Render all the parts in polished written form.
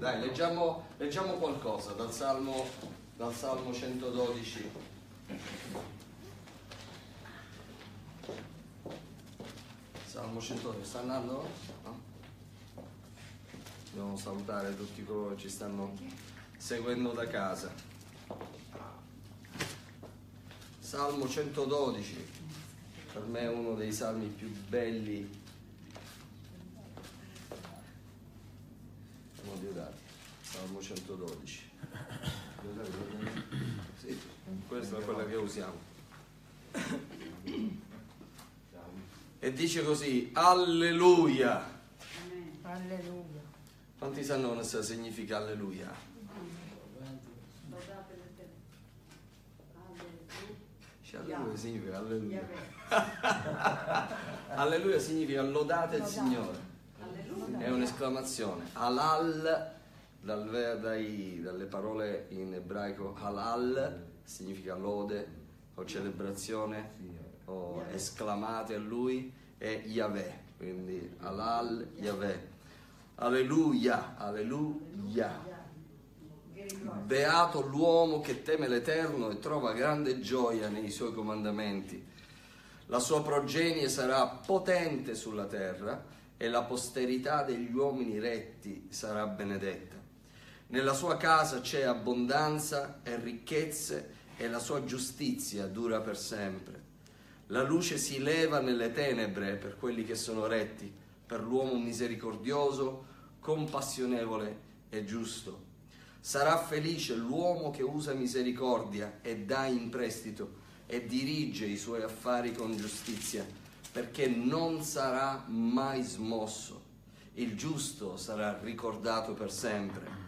Dai, leggiamo qualcosa dal Salmo 112. Salmo 112, sta andando? No? Dobbiamo salutare tutti coloro che ci stanno seguendo da casa. Salmo 112, per me è uno dei salmi più belli. Salmo 112. Sì, questa è quella che usiamo. E dice così: Alleluia. Alleluia. Quanti sanno cosa significa alleluia? Alleluia significa alleluia. Alleluia significa lodate il Signore. È un'esclamazione. Halal, dalle parole in ebraico halal significa lode o celebrazione o esclamate a lui, è Yahweh, quindi halal Yahweh. Alleluia, alleluia. Beato l'uomo che teme l'Eterno e trova grande gioia nei suoi comandamenti. La sua progenie sarà potente sulla terra e la posterità degli uomini retti sarà benedetta. Nella sua casa c'è abbondanza e ricchezze e la sua giustizia dura per sempre. La luce si leva nelle tenebre per quelli che sono retti, per l'uomo misericordioso, compassionevole e giusto. Sarà felice l'uomo che usa misericordia e dà in prestito e dirige i suoi affari con giustizia, perché non sarà mai smosso. Il giusto sarà ricordato per sempre.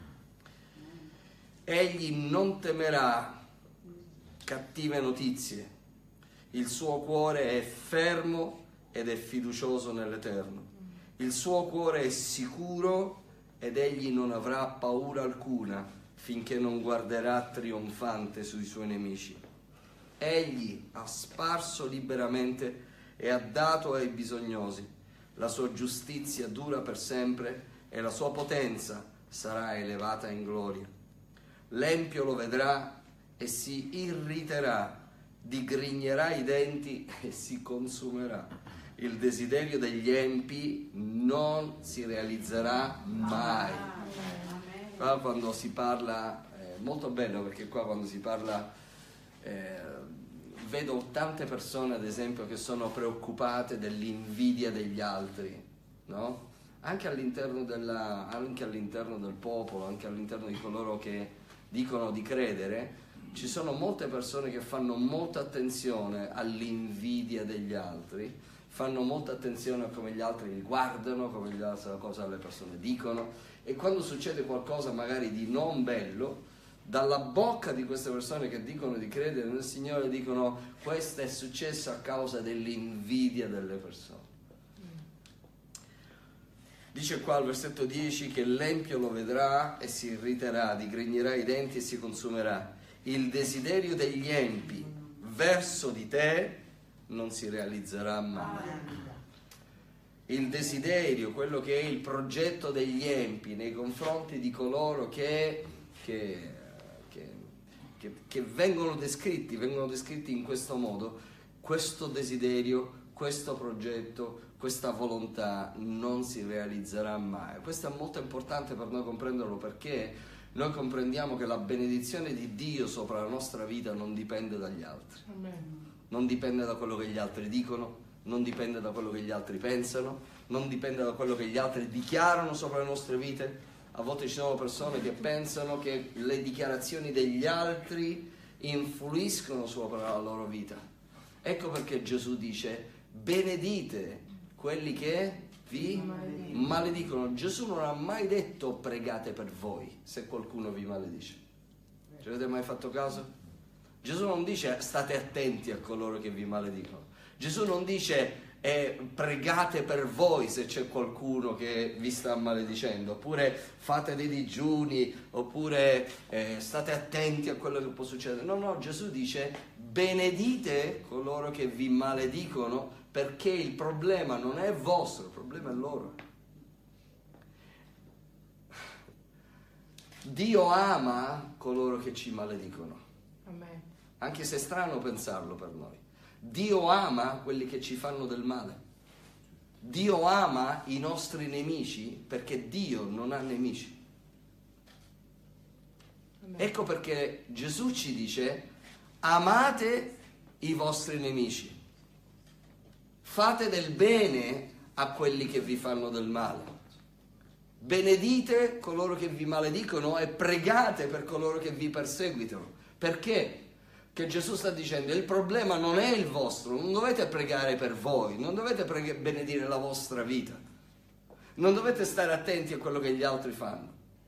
Egli non temerà cattive notizie. Il suo cuore è fermo ed è fiducioso nell'Eterno. Il suo cuore è sicuro ed egli non avrà paura alcuna finché non guarderà trionfante sui suoi nemici. Egli ha sparso liberamente e ha dato ai bisognosi. La sua giustizia dura per sempre e la sua potenza sarà elevata in gloria. L'empio lo vedrà e si irriterà, digrignerà i denti e si consumerà. Il desiderio degli empi non si realizzerà mai. Qua quando si parla, molto bello perché qua quando si parla, vedo tante persone ad esempio che sono preoccupate dell'invidia degli altri, no? Anche all'interno del popolo, anche all'interno di coloro che dicono di credere, ci sono molte persone che fanno molta attenzione all'invidia degli altri, fanno molta attenzione a come gli altri li guardano, cosa le persone dicono, e quando succede qualcosa magari di non bello, dalla bocca di queste persone che dicono di credere nel Signore dicono: questo è successo a causa dell'invidia delle persone. Dice qua al versetto 10 che l'empio lo vedrà e si irriterà, digrignerà i denti e si consumerà. Il desiderio degli empi verso di te non si realizzerà mai. Il desiderio, quello che è il progetto degli empi nei confronti di coloro che vengono descritti in questo modo, questo desiderio, questo progetto, questa volontà non si realizzerà mai. Questo è molto importante per noi comprenderlo, perché noi comprendiamo che la benedizione di Dio sopra la nostra vita non dipende dagli altri. Non dipende da quello che gli altri dicono, non dipende da quello che gli altri pensano, non dipende da quello che gli altri dichiarano sopra le nostre vite. A volte ci sono persone che pensano che le dichiarazioni degli altri influiscono sopra la loro vita. Ecco perché Gesù dice: benedite quelli che vi maledicono. Gesù non ha mai detto pregate per voi se qualcuno vi maledice. Ci avete mai fatto caso? Gesù non dice state attenti a coloro che vi maledicono. Gesù non dice pregate per voi se c'è qualcuno che vi sta maledicendo, oppure fate dei digiuni, oppure state attenti a quello che può succedere. No, Gesù dice benedite coloro che vi maledicono, perché il problema non è vostro, il problema è loro. Dio ama coloro che ci maledicono. Amen. Anche se è strano pensarlo per noi. Dio ama quelli che ci fanno del male. Dio ama i nostri nemici perché Dio non ha nemici. Amen. Ecco perché Gesù ci dice: amate i vostri nemici, fate del bene a quelli che vi fanno del male, benedite coloro che vi maledicono e pregate per coloro che vi perseguitano. Perché? Che Gesù sta dicendo: il problema non è il vostro, non dovete pregare per voi, non dovete benedire la vostra vita, non dovete stare attenti a quello che gli altri fanno.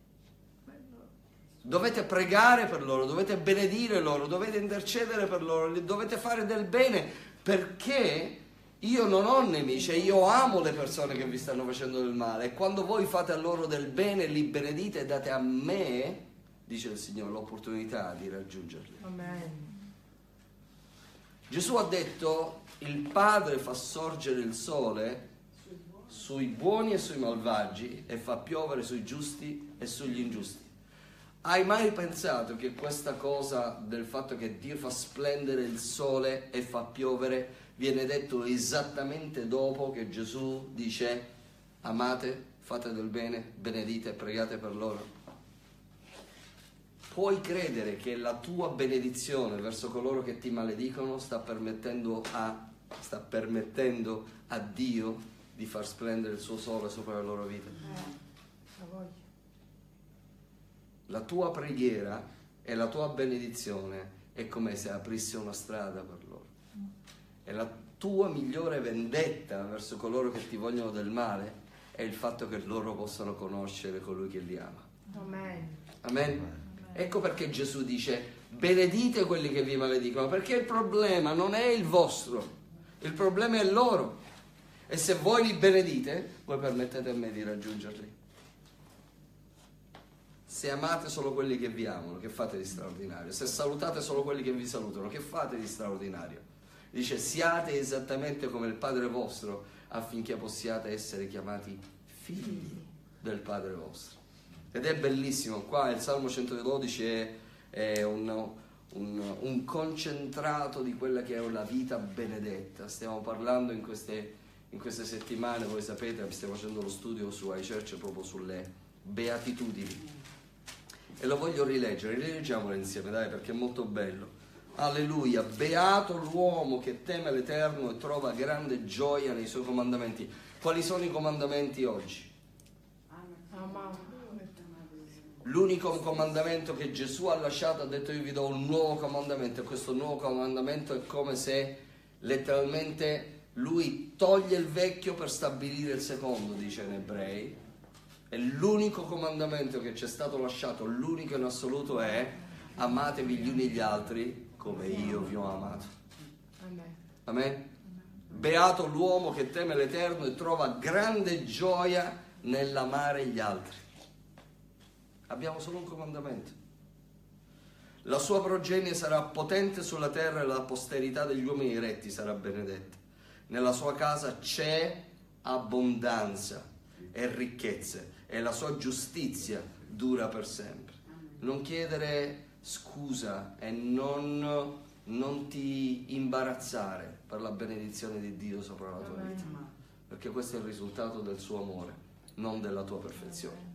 Dovete pregare per loro, dovete benedire loro, dovete intercedere per loro, dovete fare del bene, perché io non ho nemici e io amo le persone che vi stanno facendo del male. E quando voi fate a loro del bene, li benedite e date a me, dice il Signore, l'opportunità di raggiungerli. Amen. Gesù ha detto: il Padre fa sorgere il sole sui buoni e sui malvagi e fa piovere sui giusti e sugli ingiusti. Hai mai pensato che questa cosa del fatto che Dio fa splendere il sole e fa piovere viene detto esattamente dopo che Gesù dice: amate, fate del bene, benedite e pregate per loro? Puoi credere che la tua benedizione verso coloro che ti maledicono sta permettendo a Dio di far splendere il suo sole sopra la loro vita? La voglio. La tua preghiera e la tua benedizione è come se aprisse una strada per loro. E la tua migliore vendetta verso coloro che ti vogliono del male è il fatto che loro possano conoscere colui che li ama. Amen. Amen? Ecco perché Gesù dice: benedite quelli che vi maledicono, perché il problema non è il vostro, il problema è loro. E se voi li benedite, voi permettete a me di raggiungerli. Se amate solo quelli che vi amano, che fate di straordinario? Se salutate solo quelli che vi salutano, che fate di straordinario? Dice: siate esattamente come il Padre vostro, affinché possiate essere chiamati figli del Padre vostro. Ed è bellissimo, qua il Salmo 112 è un concentrato di quella che è la vita benedetta. Stiamo parlando in queste settimane, voi sapete, stiamo facendo lo studio su iChurch proprio sulle beatitudini. E lo voglio rileggiamolo insieme, dai, perché è molto bello. Alleluia, beato l'uomo che teme l'Eterno e trova grande gioia nei suoi comandamenti. Quali sono i comandamenti oggi? L'unico comandamento che Gesù ha lasciato, ha detto: io vi do un nuovo comandamento, e questo nuovo comandamento è come se letteralmente lui toglie il vecchio per stabilire il secondo, dice in Ebrei. E l'unico comandamento che ci è stato lasciato, l'unico in assoluto, è: amatevi gli uni gli altri come io vi ho amato. Amen. Amen? Beato l'uomo che teme l'Eterno e trova grande gioia nell'amare gli altri. Abbiamo solo un comandamento. La sua progenie sarà potente sulla terra e la posterità degli uomini retti sarà benedetta. Nella sua casa c'è abbondanza e ricchezze e la sua giustizia dura per sempre. Non chiedere scusa e non ti imbarazzare per la benedizione di Dio sopra la tua vita, perché questo è il risultato del suo amore, non della tua perfezione.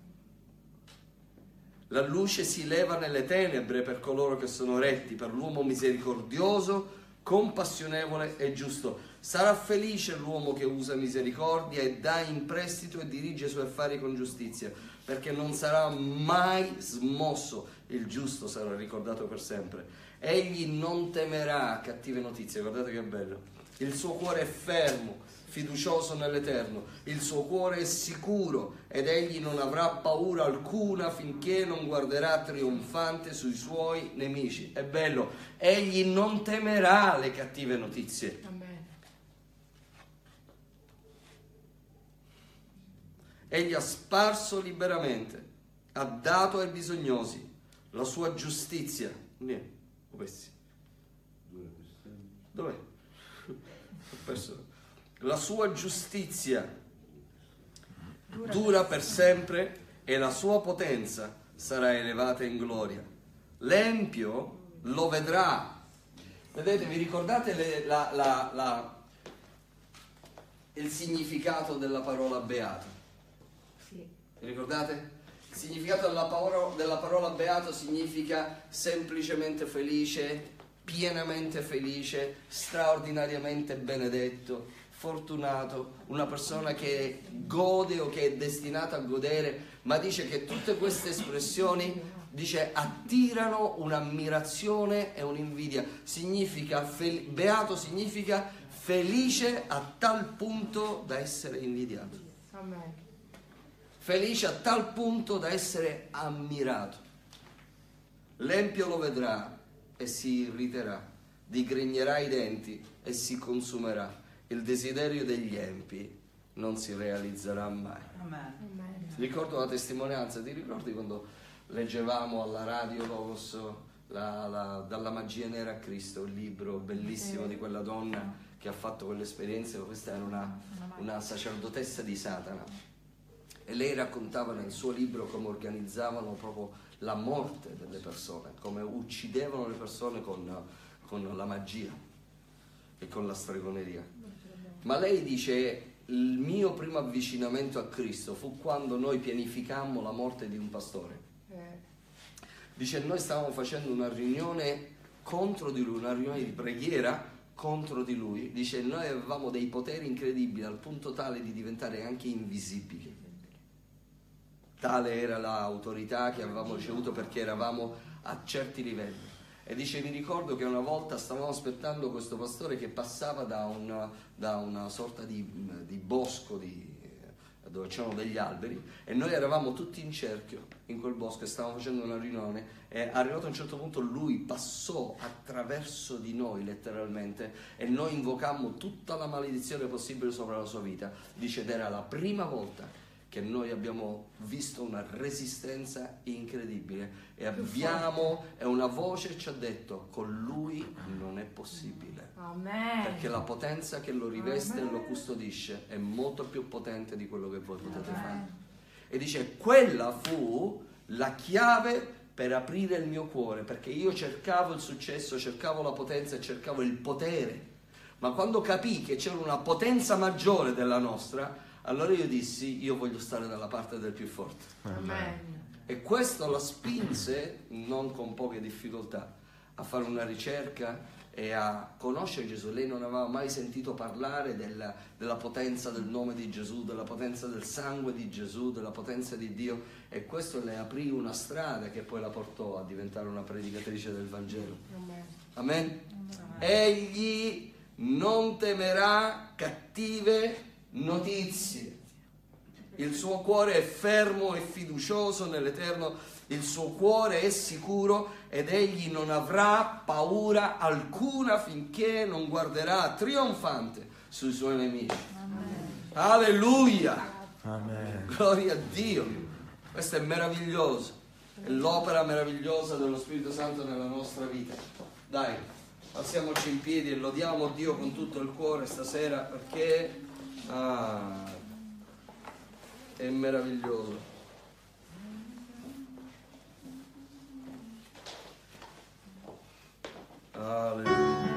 La luce si leva nelle tenebre per coloro che sono retti, per l'uomo misericordioso, compassionevole e giusto. Sarà felice l'uomo che usa misericordia e dà in prestito e dirige i suoi affari con giustizia, perché non sarà mai smosso, il giusto sarà ricordato per sempre. Egli non temerà cattive notizie, guardate che bello. Il suo cuore è fermo, fiducioso nell'Eterno, il suo cuore è sicuro ed egli non avrà paura alcuna finché non guarderà trionfante sui suoi nemici. È bello, egli non temerà le cattive notizie. Amen. Egli ha sparso liberamente, ha dato ai bisognosi, la sua giustizia. Dov'è? Ho perso. La sua giustizia dura per sempre e la sua potenza sarà elevata in gloria. L'empio lo vedrà. Vedete, vi ricordate il significato della parola beato? Sì. Vi ricordate? Il significato della parola beato significa semplicemente felice, pienamente felice, straordinariamente benedetto, fortunato, una persona che gode o che è destinata a godere, ma dice che tutte queste espressioni, dice, attirano un'ammirazione e un'invidia. Significa, beato significa felice a tal punto da essere invidiato. Amen. Felice a tal punto da essere ammirato. L'empio lo vedrà e si irriterà, digrignerà i denti e si consumerà. Il desiderio degli empi non si realizzerà mai. Amen. Amen. Ricordo la testimonianza, ti ricordi quando leggevamo alla radio Logos Dalla magia nera a Cristo, il libro bellissimo di quella donna che ha fatto quell'esperienza? Questa era una sacerdotessa di Satana, e lei raccontava nel suo libro come organizzavano proprio la morte delle persone, come uccidevano le persone con la magia e con la stregoneria. Ma lei dice: il mio primo avvicinamento a Cristo fu quando noi pianificammo la morte di un pastore. Dice: noi stavamo facendo una riunione contro di lui, una riunione di preghiera contro di lui. Dice: noi avevamo dei poteri incredibili al punto tale di diventare anche invisibili. Tale era l'autorità che avevamo ricevuto, perché eravamo a certi livelli. E dice: mi ricordo che una volta stavamo aspettando questo pastore che passava da una sorta di bosco dove c'erano degli alberi, e noi eravamo tutti in cerchio in quel bosco e stavamo facendo una riunione, e arrivato a un certo punto lui passò attraverso di noi letteralmente, e noi invocammo tutta la maledizione possibile sopra la sua vita. Dice: ed era la prima volta che noi abbiamo visto una resistenza incredibile, e una voce ci ha detto: con lui non è possibile. Amen. Perché la potenza che lo riveste e lo custodisce è molto più potente di quello che voi potete fare. E dice: quella fu la chiave per aprire il mio cuore, perché io cercavo il successo, cercavo la potenza e cercavo il potere, ma quando capii che c'era una potenza maggiore della nostra, allora io dissi: io voglio stare dalla parte del più forte. Amen. E questo la spinse, non con poche difficoltà, a fare una ricerca e a conoscere Gesù. Lei non aveva mai sentito parlare della potenza del nome di Gesù, della potenza del sangue di Gesù, della potenza di Dio, e questo le aprì una strada che poi la portò a diventare una predicatrice del Vangelo. Amen. Amen? Egli non temerà cattive notizie. Il suo cuore è fermo e fiducioso nell'Eterno, il suo cuore è sicuro, ed egli non avrà paura alcuna finché non guarderà trionfante sui suoi nemici. Amen. Alleluia! Amen. Gloria a Dio! Questo è meraviglioso, è l'opera meravigliosa dello Spirito Santo nella nostra vita. Dai, alziamoci in piedi e lodiamo Dio con tutto il cuore stasera, perché è meraviglioso. Alleluia.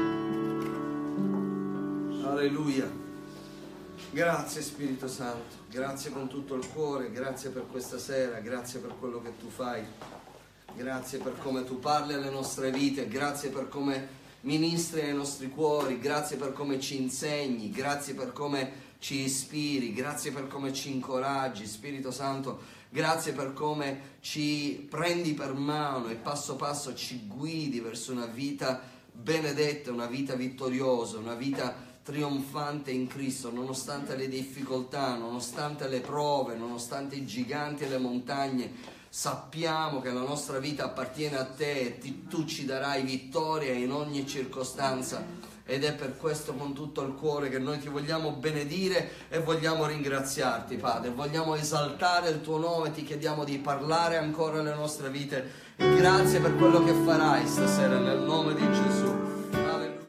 Alleluia. Grazie Spirito Santo, grazie con tutto il cuore, grazie per questa sera, grazie per quello che tu fai, grazie per come tu parli alle nostre vite, grazie per come ministri ai nostri cuori, grazie per come ci insegni, grazie per come ci ispiri, grazie per come ci incoraggi, Spirito Santo, grazie per come ci prendi per mano e passo passo ci guidi verso una vita benedetta, una vita vittoriosa, una vita trionfante in Cristo, nonostante le difficoltà, nonostante le prove, nonostante i giganti e le montagne. Sappiamo che la nostra vita appartiene a te e tu ci darai vittoria in ogni circostanza. Ed è per questo con tutto il cuore che noi ti vogliamo benedire e vogliamo ringraziarti, Padre. Vogliamo esaltare il tuo nome, ti chiediamo di parlare ancora alle nostre vite. E grazie per quello che farai stasera nel nome di Gesù.